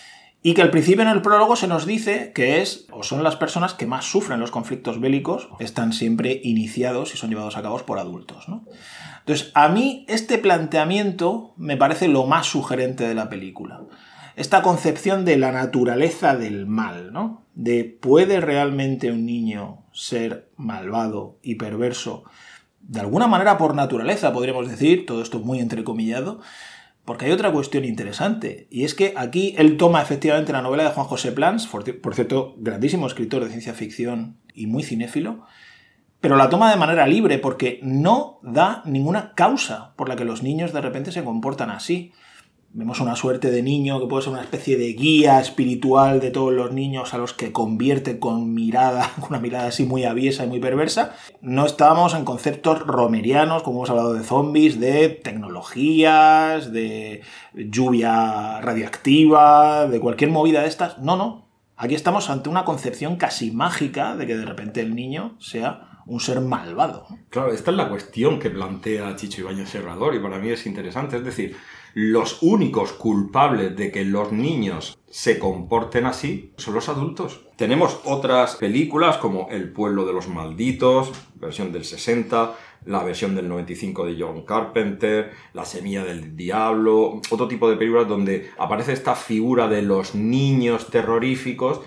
S2: y que al principio en el prólogo se nos dice que es o son las personas que más sufren los conflictos bélicos, están siempre iniciados y son llevados a cabo por adultos, ¿no? Entonces, a mí este planteamiento me parece lo más sugerente de la película. Esta concepción de la naturaleza del mal, ¿no? De ¿puede realmente un niño ser malvado y perverso? De alguna manera por naturaleza, podríamos decir, todo esto muy entrecomillado, porque hay otra cuestión interesante, y es que aquí él toma efectivamente la novela de Juan José Plans, por cierto, grandísimo escritor de ciencia ficción y muy cinéfilo, pero la toma de manera libre porque no da ninguna causa por la que los niños de repente se comportan así. Vemos una suerte de niño que puede ser una especie de guía espiritual de todos los niños a los que convierte con mirada, con una mirada así muy aviesa y muy perversa. No estábamos en conceptos romerianos, como hemos hablado de zombies, de tecnologías, de lluvia radioactiva, de cualquier movida de estas. No, no. Aquí estamos ante una concepción casi mágica de que de repente el niño sea un ser malvado.
S1: Claro, esta es la cuestión que plantea Chicho Ibáñez Serrador y para mí es interesante. Es decir, los únicos culpables de que los niños se comporten así son los adultos. Tenemos otras películas como El pueblo de los malditos, versión del sesenta, la versión del noventa y cinco de John Carpenter, La semilla del diablo, otro tipo de películas donde aparece esta figura de los niños terroríficos,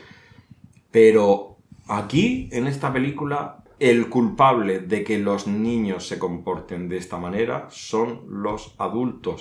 S1: pero aquí, en esta película, el culpable de que los niños se comporten de esta manera son los adultos.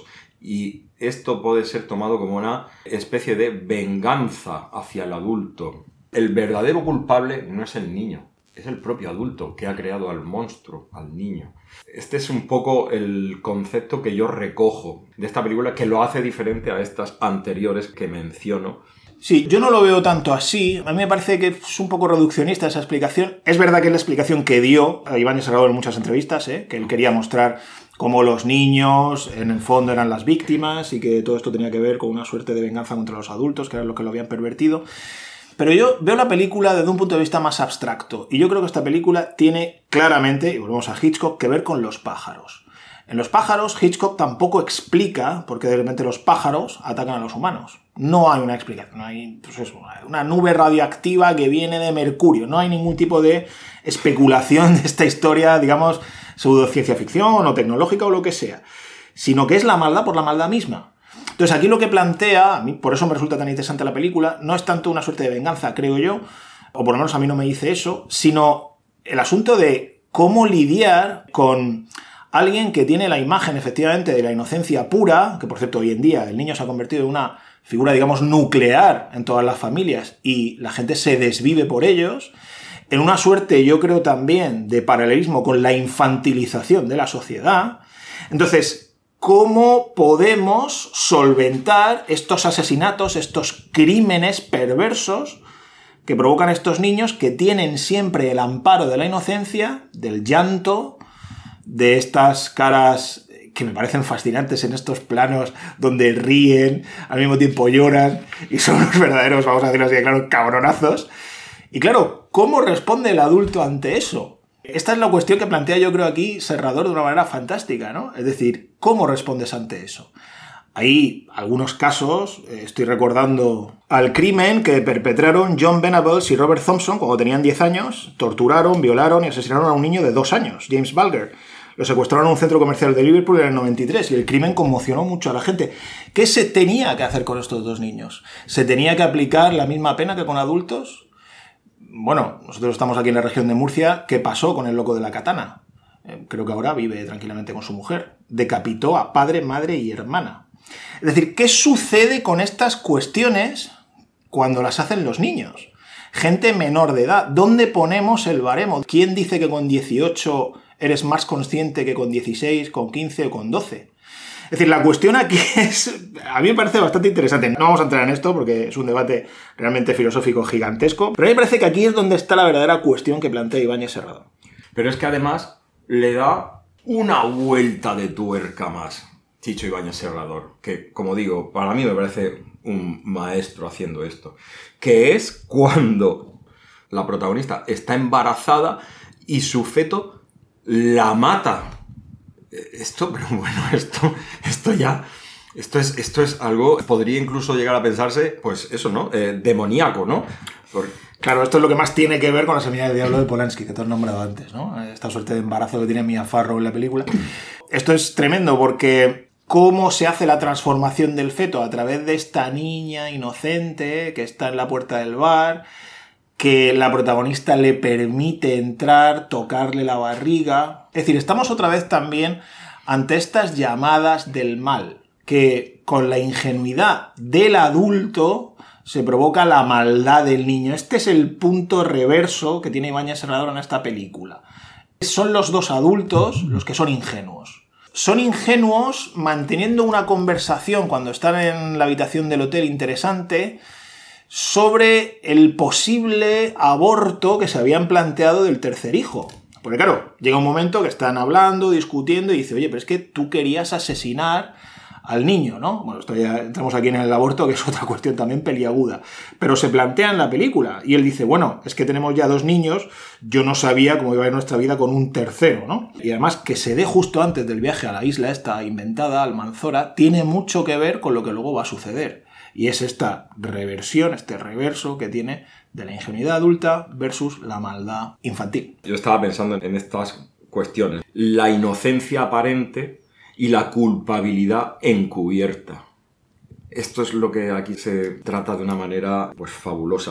S1: Y esto puede ser tomado como una especie de venganza hacia el adulto. El verdadero culpable no es el niño, es el propio adulto que ha creado al monstruo, al niño. Este es un poco el concepto que yo recojo de esta película, que lo hace diferente a estas anteriores que menciono.
S2: Sí, yo no lo veo tanto así. A mí me parece que es un poco reduccionista esa explicación. Es verdad que es la explicación que dio a Ibáñez Serrador en muchas entrevistas, ¿eh? Que él quería mostrar cómo los niños en el fondo eran las víctimas y que todo esto tenía que ver con una suerte de venganza contra los adultos, que era lo que lo habían pervertido. Pero yo veo la película desde un punto de vista más abstracto, y yo creo que esta película tiene claramente, y volvemos a Hitchcock, que ver con los pájaros. En los pájaros, Hitchcock tampoco explica por qué de repente los pájaros atacan a los humanos. No hay una explicación, no hay pues eso, una nube radioactiva que viene de Mercurio, no hay ningún tipo de especulación de esta historia, digamos, pseudociencia ficción o tecnológica o lo que sea, sino que es la maldad por la maldad misma. Entonces aquí lo que plantea, a mí por eso me resulta tan interesante la película, no es tanto una suerte de venganza, creo yo, o por lo menos a mí no me dice eso, sino el asunto de cómo lidiar con alguien que tiene la imagen efectivamente de la inocencia pura, que por cierto hoy en día el niño se ha convertido en una figura, digamos, nuclear en todas las familias y la gente se desvive por ellos, en una suerte, yo creo también, de paralelismo con la infantilización de la sociedad. Entonces, ¿cómo podemos solventar estos asesinatos, estos crímenes perversos que provocan estos niños que tienen siempre el amparo de la inocencia, del llanto, de estas caras que me parecen fascinantes en estos planos donde ríen, al mismo tiempo lloran y son los verdaderos, vamos a decirlo así de claro, cabronazos? Y claro, ¿cómo responde el adulto ante eso? Esta es la cuestión que plantea yo creo aquí Serrador de una manera fantástica, ¿no? Es decir, ¿cómo respondes ante eso? Hay algunos casos, estoy recordando al crimen que perpetraron John Venables y Robert Thompson cuando tenían diez años, torturaron, violaron y asesinaron a un niño de dos años, James Bulger. Lo secuestraron en un centro comercial de Liverpool en el noventa y tres y el crimen conmocionó mucho a la gente. ¿Qué se tenía que hacer con estos dos niños? ¿Se tenía que aplicar la misma pena que con adultos? Bueno, nosotros estamos aquí en la región de Murcia. ¿Qué pasó con el loco de la katana? Eh, creo que ahora vive tranquilamente con su mujer. Decapitó a padre, madre y hermana. Es decir, ¿qué sucede con estas cuestiones cuando las hacen los niños? Gente menor de edad. ¿Dónde ponemos el baremo? ¿Quién dice que con dieciocho eres más consciente que con dieciséis, con quince o con doce? Es decir, la cuestión aquí es, a mí me parece bastante interesante. No vamos a entrar en esto porque es un debate realmente filosófico gigantesco, pero a mí me parece que aquí es donde está la verdadera cuestión que plantea Ibáñez Serrador.
S1: Pero es que además le da una vuelta de tuerca más Chicho Ibáñez Serrador, que como digo, para mí me parece un maestro haciendo esto, que es cuando la protagonista está embarazada y su feto la mata. Esto, pero bueno, esto, esto ya Esto es, esto es algo, podría incluso llegar a pensarse, pues eso, ¿no? Eh, demoníaco, ¿no? Por...
S2: Claro, esto es lo que más tiene que ver con La semilla del diablo de Polanski, que te has nombrado antes, ¿no? Esta suerte de embarazo que tiene Mia Farrow en la película. Esto es tremendo porque cómo se hace la transformación del feto a través de esta niña inocente que está en la puerta del bar, que la protagonista le permite entrar, tocarle la barriga. Es decir, estamos otra vez también ante estas llamadas del mal, que con la ingenuidad del adulto se provoca la maldad del niño. Este es el punto reverso que tiene Ibáñez Serrador en esta película. Son los dos adultos los que son ingenuos. Son ingenuos manteniendo una conversación cuando están en la habitación del hotel interesante sobre el posible aborto que se habían planteado del tercer hijo. Porque claro, llega un momento que están hablando, discutiendo y dice, oye, pero es que tú querías asesinar al niño, ¿no? Bueno, esto ya entramos aquí en el aborto, que es otra cuestión también peliaguda. Pero se plantea en la película y él dice, bueno, es que tenemos ya dos niños, yo no sabía cómo iba a ir nuestra vida con un tercero, ¿no? Y además que se dé justo antes del viaje a la isla esta inventada, Almanzora, tiene mucho que ver con lo que luego va a suceder. Y es esta reversión, este reverso que tiene de la ingenuidad adulta versus la maldad infantil.
S1: Yo estaba pensando en estas cuestiones. La inocencia aparente y la culpabilidad encubierta. Esto es lo que aquí se trata de una manera, pues, fabulosa.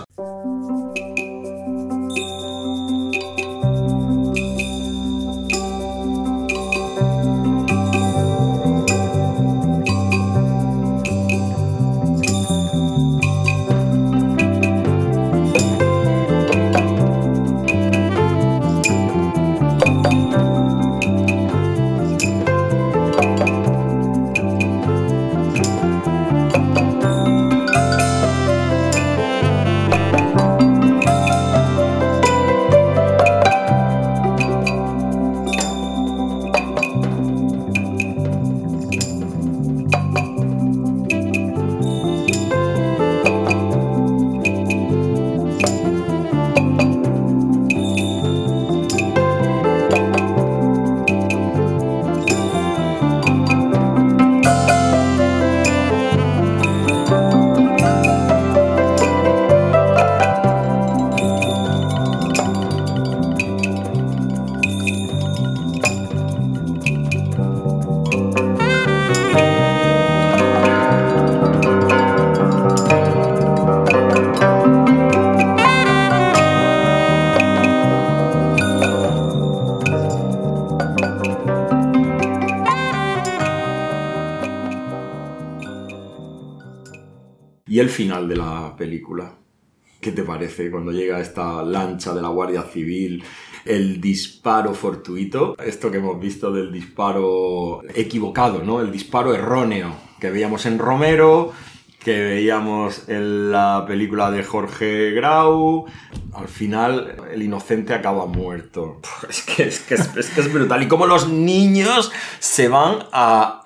S1: ¿Y el final de la película? ¿Qué te parece cuando llega esta lancha de la Guardia Civil? El disparo fortuito, esto que hemos visto del disparo equivocado, ¿no? El disparo erróneo que veíamos en Romero, que veíamos en la película de Jorge Grau. Al final, el inocente acaba muerto. Es que es, que es, es, que es brutal. Y cómo los niños se van a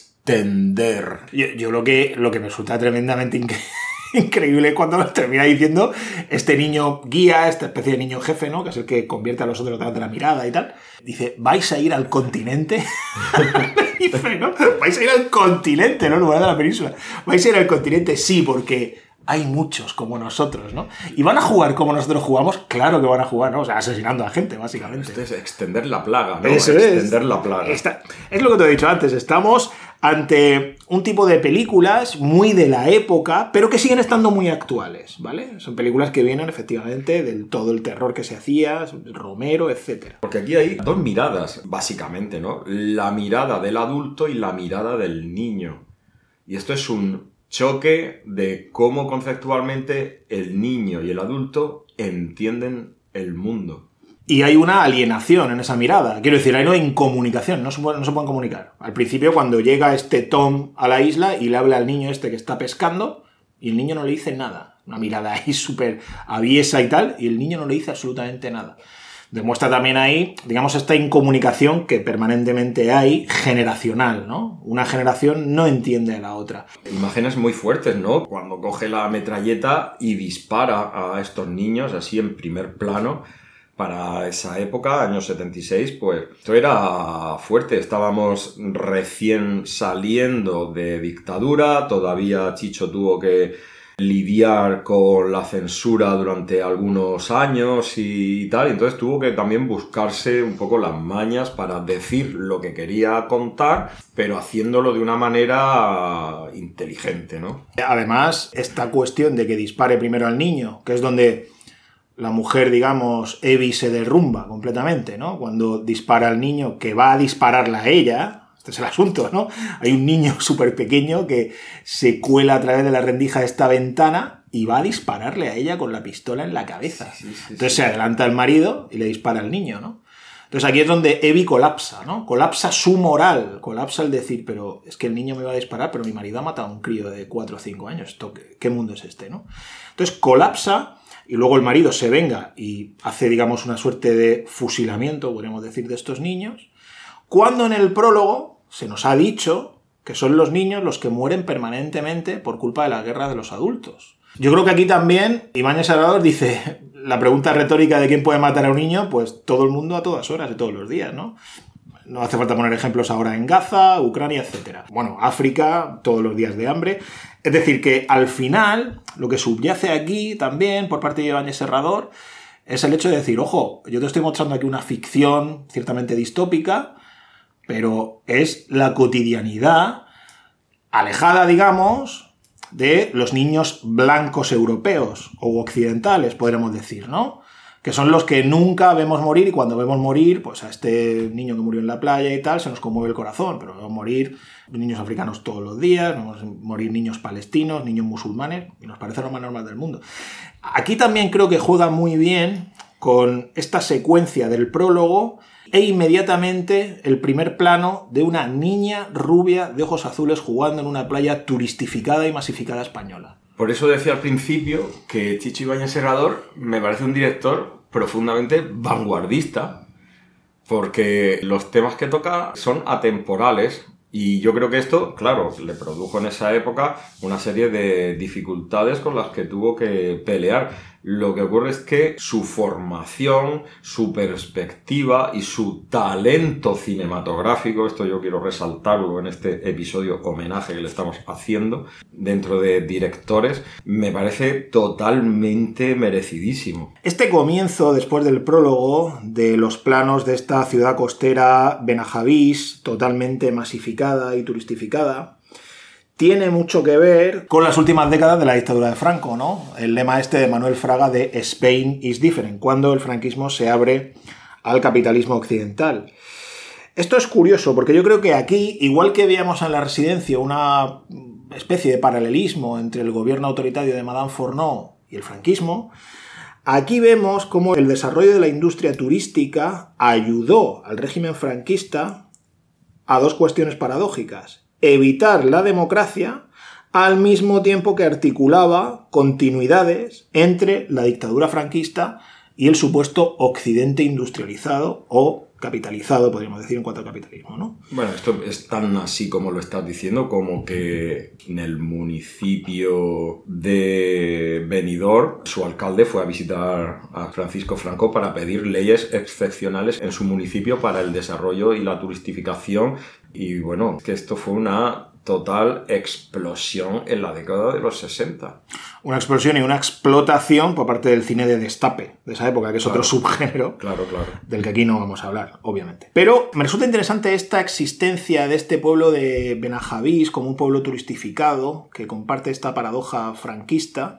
S1: extender.
S2: Yo, yo lo, que, lo que me resulta tremendamente increíble. Increíble cuando termina diciendo este niño guía, esta especie de niño jefe, ¿no? Que es el que convierte a los otros a través de la mirada y tal. Dice, ¿vais a ir al continente? Dice, ¿no? ¿Vais a ir al continente, no? En lugar de la península. ¿Vais a ir al continente? Sí, porque hay muchos como nosotros, ¿no? ¿Y van a jugar como nosotros jugamos? Claro que van a jugar, ¿no? O sea, asesinando a gente, básicamente.
S1: Esto es extender la plaga, ¿no?
S2: Eso
S1: extender
S2: es.
S1: la plaga.
S2: Esta, es lo que te he dicho antes. Estamos ante un tipo de películas muy de la época, pero que siguen estando muy actuales, ¿vale? Son películas que vienen, efectivamente, del todo el terror que se hacía, Romero, etcétera.
S1: Porque aquí hay dos miradas, básicamente, ¿no? La mirada del adulto y la mirada del niño. Y esto es un choque de cómo conceptualmente el niño y el adulto entienden el mundo.
S2: Y hay una alienación en esa mirada. Quiero decir, hay una incomunicación, no se, pueden, no se pueden comunicar. Al principio, cuando llega este Tom a la isla y le habla al niño este que está pescando, y el niño no le dice nada. Una mirada ahí súper aviesa y tal, y el niño no le dice absolutamente nada. Demuestra también ahí, digamos, esta incomunicación que permanentemente hay, generacional, ¿no? Una generación no entiende a la otra.
S1: Imágenes muy fuertes, ¿no? Cuando coge la metralleta y dispara a estos niños, así en primer plano, Para esa época, años setenta y seis, pues esto era fuerte. Estábamos recién saliendo de dictadura, todavía Chicho tuvo que lidiar con la censura durante algunos años y tal, entonces tuvo que también buscarse un poco las mañas para decir lo que quería contar, pero haciéndolo de una manera inteligente, ¿no?
S2: Además, esta cuestión de que dispare primero al niño, que es donde la mujer, digamos, Evie se derrumba completamente, ¿no? Cuando dispara al niño, que va a dispararla a ella, este es el asunto, ¿no? Hay un niño súper pequeño que se cuela a través de la rendija de esta ventana y va a dispararle a ella con la pistola en la cabeza. Sí, sí, sí, Entonces sí. se adelanta al marido y le dispara al niño, ¿no? Entonces aquí es donde Evie colapsa, ¿no? Colapsa su moral, colapsa el decir, pero es que el niño me va a disparar, pero mi marido ha matado a un crío de cuatro o cinco años. ¿Esto, qué, ¿Qué mundo es este, no? Entonces colapsa. Y luego el marido se venga y hace, digamos, una suerte de fusilamiento, podríamos decir, de estos niños, cuando en el prólogo se nos ha dicho que son los niños los que mueren permanentemente por culpa de la guerra de los adultos. Yo creo que aquí también Ibáñez Serrador dice, la pregunta retórica de quién puede matar a un niño, pues todo el mundo a todas horas y todos los días, ¿no? No hace falta poner ejemplos ahora en Gaza, Ucrania, etcétera. Bueno, África, todos los días de hambre. Es decir, que al final, lo que subyace aquí también, por parte de Ibáñez Serrador, es el hecho de decir, ojo, yo te estoy mostrando aquí una ficción ciertamente distópica, pero es la cotidianidad alejada, digamos, de los niños blancos europeos o occidentales, podríamos decir, ¿no? Que son los que nunca vemos morir, y cuando vemos morir, pues a este niño que murió en la playa y tal, se nos conmueve el corazón, pero vemos morir niños africanos todos los días, vemos morir niños palestinos, niños musulmanes, y nos parece lo más normal del mundo. Aquí también creo que juega muy bien con esta secuencia del prólogo e inmediatamente el primer plano de una niña rubia de ojos azules jugando en una playa turistificada y masificada española.
S1: Por eso decía al principio que Chicho Ibáñez Serrador me parece un director profundamente vanguardista, porque los temas que toca son atemporales, y yo creo que esto, claro, le produjo en esa época una serie de dificultades con las que tuvo que pelear. Lo que ocurre es que su formación, su perspectiva y su talento cinematográfico, esto yo quiero resaltarlo en este episodio homenaje que le estamos haciendo dentro de directores, me parece totalmente merecidísimo.
S2: Este comienzo, después del prólogo, de los planos de esta ciudad costera Benajavís, totalmente masificada y turistificada, tiene mucho que ver con las últimas décadas de la dictadura de Franco, ¿no? El lema este de Manuel Fraga de Spain is different, cuando el franquismo se abre al capitalismo occidental. Esto es curioso, porque yo creo que aquí, igual que veíamos en La Residencia una especie de paralelismo entre el gobierno autoritario de Madame Fourneau y el franquismo, aquí vemos cómo el desarrollo de la industria turística ayudó al régimen franquista a dos cuestiones paradójicas: evitar la democracia, al mismo tiempo que articulaba continuidades entre la dictadura franquista y el supuesto occidente industrializado o capitalizado, podríamos decir, en cuanto al capitalismo, ¿no?
S1: Bueno, esto es tan así como lo estás diciendo, como que en el municipio de Benidorm, su alcalde fue a visitar a Francisco Franco para pedir leyes excepcionales en su municipio para el desarrollo y la turistificación. Y bueno, que esto fue una total explosión en la década de los sesenta.
S2: Una explosión y una explotación por parte del cine de destape de esa época, que es claro, otro subgénero
S1: claro, claro.
S2: del que aquí no vamos a hablar, obviamente. Pero me resulta interesante esta existencia de este pueblo de Benajavís como un pueblo turistificado que comparte esta paradoja franquista,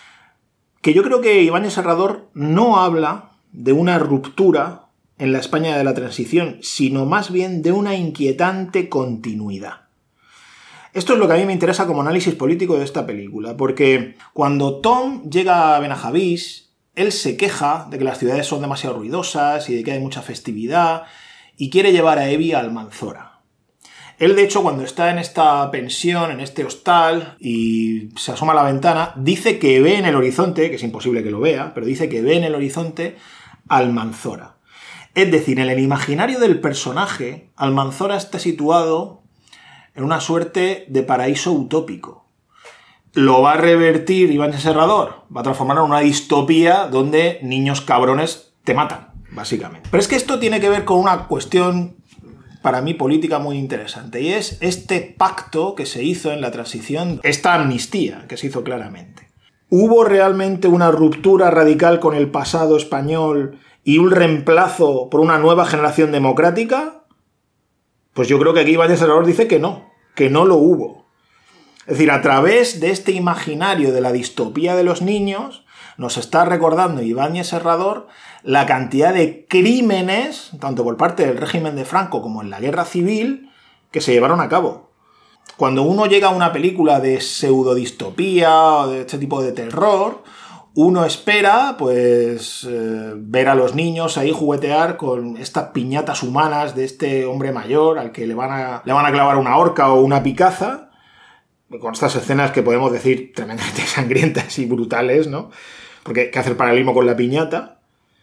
S2: que yo creo que Ibáñez Serrador no habla de una ruptura en la España de la transición, sino más bien de una inquietante continuidad. Esto es lo que a mí me interesa como análisis político de esta película, porque cuando Tom llega a Benajavís, él se queja de que las ciudades son demasiado ruidosas y de que hay mucha festividad, y quiere llevar a Evie a Almanzora. Él, de hecho, cuando está en esta pensión, en este hostal, y se asoma a la ventana, dice que ve en el horizonte, que es imposible que lo vea, pero dice que ve en el horizonte Almanzora. Es decir, en el imaginario del personaje, Almanzora está situado en una suerte de paraíso utópico. Lo va a revertir Ibáñez Serrador, va a transformarlo en una distopía donde niños cabrones te matan, básicamente. Pero es que esto tiene que ver con una cuestión, para mí, política muy interesante, y es este pacto que se hizo en la transición, esta amnistía que se hizo claramente. ¿Hubo realmente una ruptura radical con el pasado español y un reemplazo por una nueva generación democrática? Pues yo creo que aquí Ibáñez Serrador dice que no, que no lo hubo. Es decir, a través de este imaginario de la distopía de los niños, nos está recordando Ibáñez Serrador la cantidad de crímenes, tanto por parte del régimen de Franco como en la guerra civil, que se llevaron a cabo. Cuando uno llega a una película de pseudodistopía o de este tipo de terror, uno espera, pues, eh, ver a los niños ahí juguetear con estas piñatas humanas de este hombre mayor al que le van a, le van a clavar una horca o una picaza, con estas escenas que podemos decir tremendamente sangrientas y brutales, ¿no? Porque hay que hacer paralelismo con la piñata.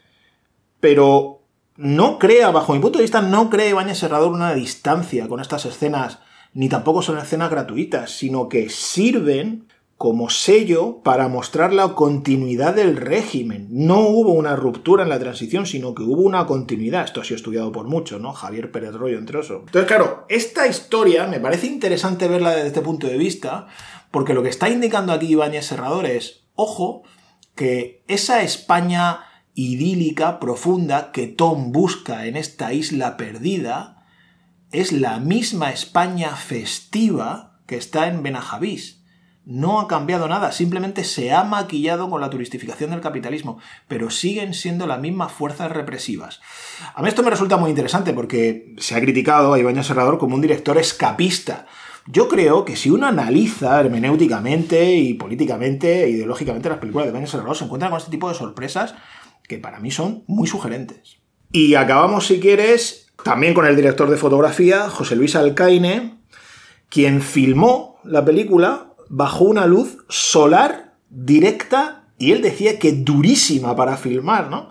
S2: Pero no crea, bajo mi punto de vista, no crea Ibáñez Serrador una distancia con estas escenas, ni tampoco son escenas gratuitas, sino que sirven como sello para mostrar la continuidad del régimen. No hubo una ruptura en la transición, sino que hubo una continuidad. Esto ha sido estudiado por muchos, ¿no? Javier Pérez Royo, entre otros. Entonces, claro, esta historia me parece interesante verla desde este punto de vista, porque lo que está indicando aquí Ibáñez Serrador es, ojo, que esa España idílica, profunda, que Tom busca en esta isla perdida, es la misma España festiva que está en Benajavís. No ha cambiado nada, simplemente se ha maquillado con la turistificación del capitalismo, pero siguen siendo las mismas fuerzas represivas. A mí esto me resulta muy interesante porque se ha criticado a Ibáñez Serrador como un director escapista. Yo creo que si uno analiza hermenéuticamente y políticamente e ideológicamente las películas de Ibáñez Serrador, se encuentra con este tipo de sorpresas que para mí son muy sugerentes. Y acabamos, si quieres, también con el director de fotografía, José Luis Alcaine, quien filmó la película bajo una luz solar directa, y él decía que durísima para filmar, ¿no?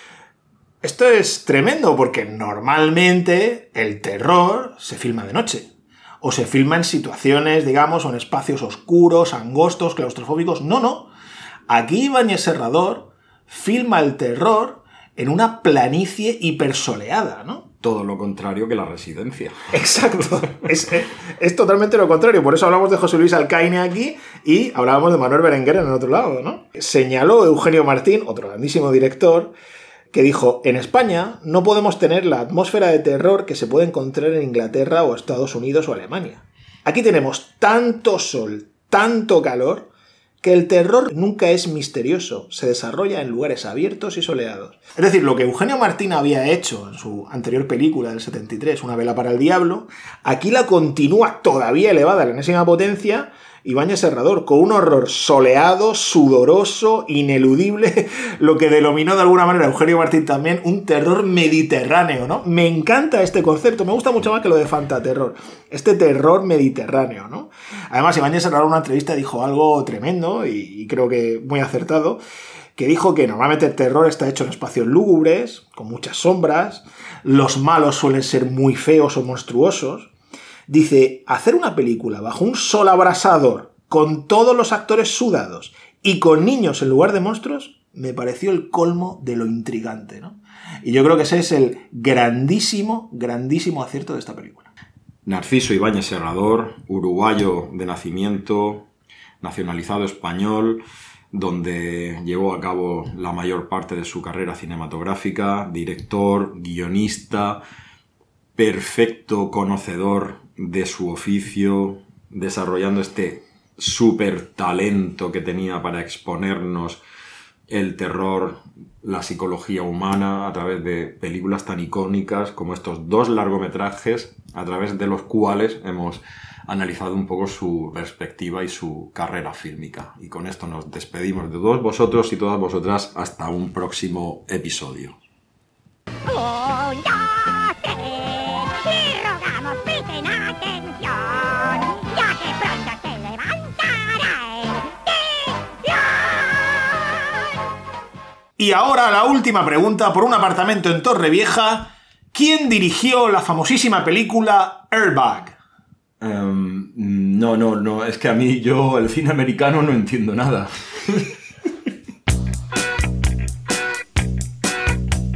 S2: Esto es tremendo porque normalmente el terror se filma de noche, o se filma en situaciones, digamos, o en espacios oscuros, angostos, claustrofóbicos. No, no. Aquí Ibáñez Serrador filma el terror en una planicie hipersoleada, ¿no?
S1: Todo lo contrario que La Residencia.
S2: Exacto. Es, es, es totalmente lo contrario. Por eso hablamos de José Luis Alcaine aquí y hablábamos de Manuel Berenguer en el otro lado, ¿no? Señaló Eugenio Martín, otro grandísimo director, que dijo: en España no podemos tener la atmósfera de terror que se puede encontrar en Inglaterra o Estados Unidos o Alemania. Aquí tenemos tanto sol, tanto calor, que el terror nunca es misterioso, se desarrolla en lugares abiertos y soleados. Es decir, lo que Eugenio Martín había hecho en su anterior película del setenta y tres, Una vela para el diablo, aquí la continúa todavía elevada a la enésima potencia Ibáñez Serrador, con un horror soleado, sudoroso, ineludible, lo que denominó de alguna manera Eugenio Martín también un terror mediterráneo, ¿no? Me encanta este concepto, me gusta mucho más que lo de fantaterror, este terror mediterráneo, ¿no? Además, Ibáñez Serrador en una entrevista dijo algo tremendo y, y creo que muy acertado, que dijo que normalmente el terror está hecho en espacios lúgubres, con muchas sombras, los malos suelen ser muy feos o monstruosos. Dice, hacer una película bajo un sol abrasador, con todos los actores sudados y con niños en lugar de monstruos, me pareció el colmo de lo intrigante, ¿no? Y yo creo que ese es el grandísimo, grandísimo acierto de esta película.
S1: Narciso Ibáñez Serrador, uruguayo de nacimiento, nacionalizado español, donde llevó a cabo la mayor parte de su carrera cinematográfica, director, guionista, perfecto conocedor de su oficio, desarrollando este súper talento que tenía para exponernos el terror, la psicología humana a través de películas tan icónicas como estos dos largometrajes, a través de los cuales hemos analizado un poco su perspectiva y su carrera fílmica. Y con esto nos despedimos de todos vosotros y todas vosotras hasta un próximo episodio.
S5: Oh, ya sé, y rogamos presten atención, ya que pronto se levantará el telón.
S2: Y ahora la última pregunta por un apartamento en Torrevieja. ¿Quién dirigió la famosísima película Airbag?
S1: Um, no, no, no, es que a mí yo el cine americano no entiendo nada.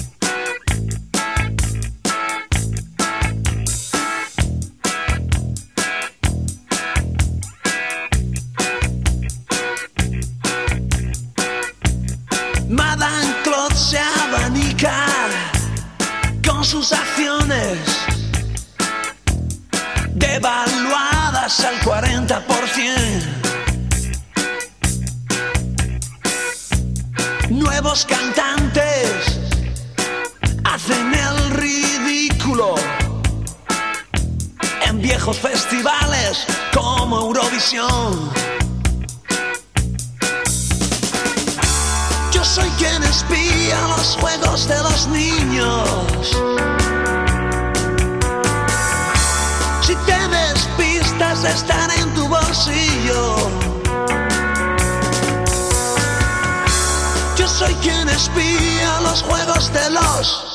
S6: pasa el cuarenta por ciento. Nuevos cantantes hacen el ridículo en viejos festivales como Eurovisión. Yo soy quien espía los juegos de los niños. Si te despistas, estaré en tu bolsillo. Yo soy quien espía los juegos de los